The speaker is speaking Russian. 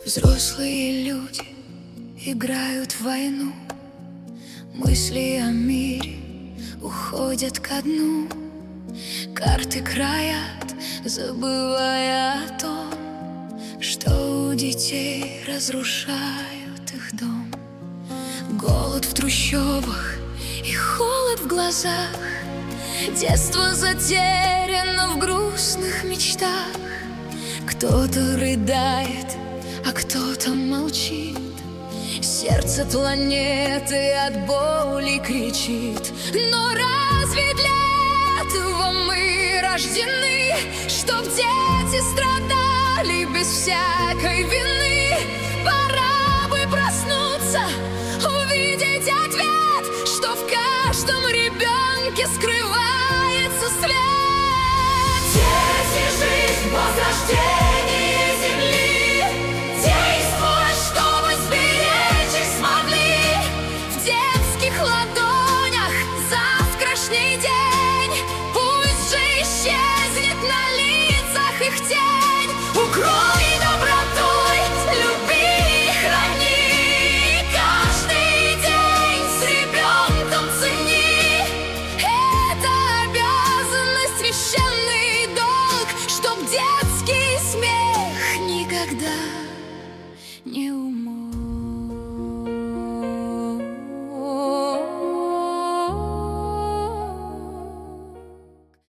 Взрослые люди играют в войну, мысли о мире уходят ко дну. Карты краят, забывая о том, что у детей разрушают их дом. Голод в трущобах и холод в глазах, детство затеряно в грустных мечтах. Кто-то рыдает, а кто-то молчит, сердце планеты от боли кричит. Но разве для этого мы рождены, чтоб дети страдали без всякой вины? Пора бы проснуться, увидеть ответ, что в каждом ребенке скрывается свет. Дети, жизнь, возрождение земли, действуй, чтобы сберечь их смогли. В детских ладонях завтрашний день, пусть же исчезнет на лицах их тень. Укрой добротой, люби и храни, каждый день с ребенком цени. Это обязанность, священный долг, чтоб детский смех никогда не